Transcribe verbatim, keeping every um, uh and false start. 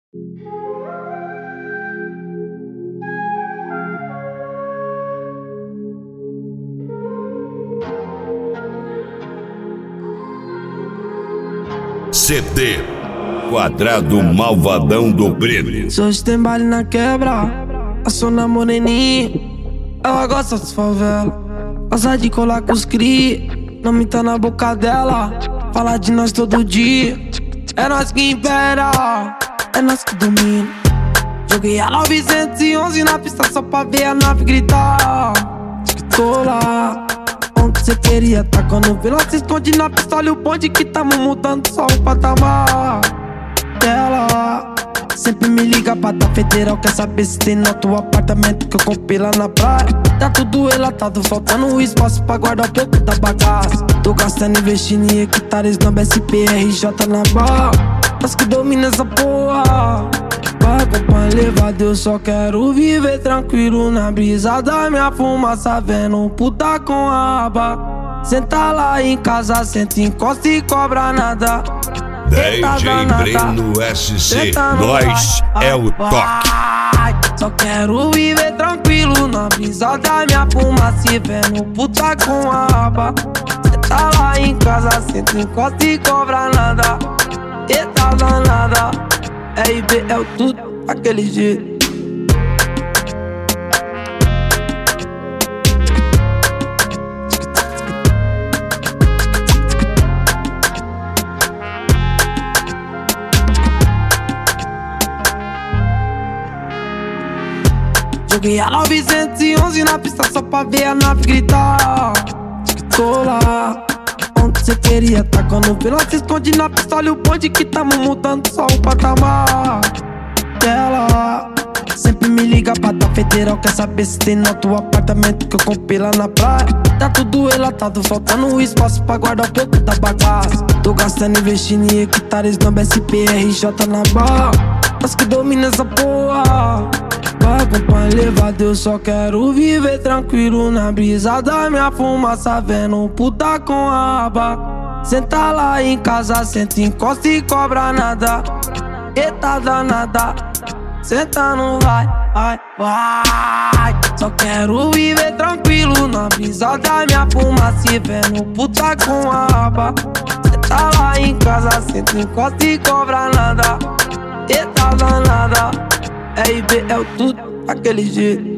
C D Quadrado Malvadão do Breno. Se hoje tem baile na quebra, a sona moreninha, ela gosta das favelas, gosta de colar com os cri, não minta na boca dela, fala de nós todo dia. É nós que impera, é nós que domina. Joguei a novecentos e onze na pista só pra ver a nave gritar. Tô lá onde cê queria tá. Quando vê nós se esconde na pistola e o bonde que tamo mudando só o patamar. Ela sempre me liga pra dar federal, quer saber se tem no teu apartamento que eu comprei lá na praia. Tá tudo relatado, faltando um espaço pra guardar um pouco da bagaça. Tô gastando investindo em hectares na B S P R J na barra. Nós que domina essa porra, vai acompanhar levado, eu só quero viver tranquilo na brisa da minha fumaça, vendo um puta com a aba. Senta lá em casa, senta, encosta e cobra nada. D J Breno S C, nós é o toque. Só quero viver tranquilo na brisa da minha fumaça, vendo um puta com a aba. Senta lá em casa, senta, encosta e cobra nada. Eita danada, R B é o tudo, aquele jeito. Joguei a novecentos e onze na pista só pra ver a nave gritar. Tô lá onde cê queria tá. Quando vê nós se esconde na pistola e o bonde que tamo mudando só o patamar. Ela sempre me liga pra dar federal, quer saber se tem no teu apartamento que eu comprei lá na praia. Tá tudo relatado, faltando um espaço pra guardar um pouco da bagaça. Tô gastando investindo em hectares na B S P R J na barra. Nós que domina essa porra, vai acompanhar levado, eu só quero viver tranquilo na brisa da minha fumaça, vendo um puta com a aba. Senta lá em casa, senta, encosta e cobra nada. Eita danada, senta não vai, vai, vai. Só quero viver tranquilo na brisa da minha fumaça, vendo um puta com a aba. Senta lá em casa, senta, encosta e cobra nada. Eita danada, R B é o tudo, aquele jeito.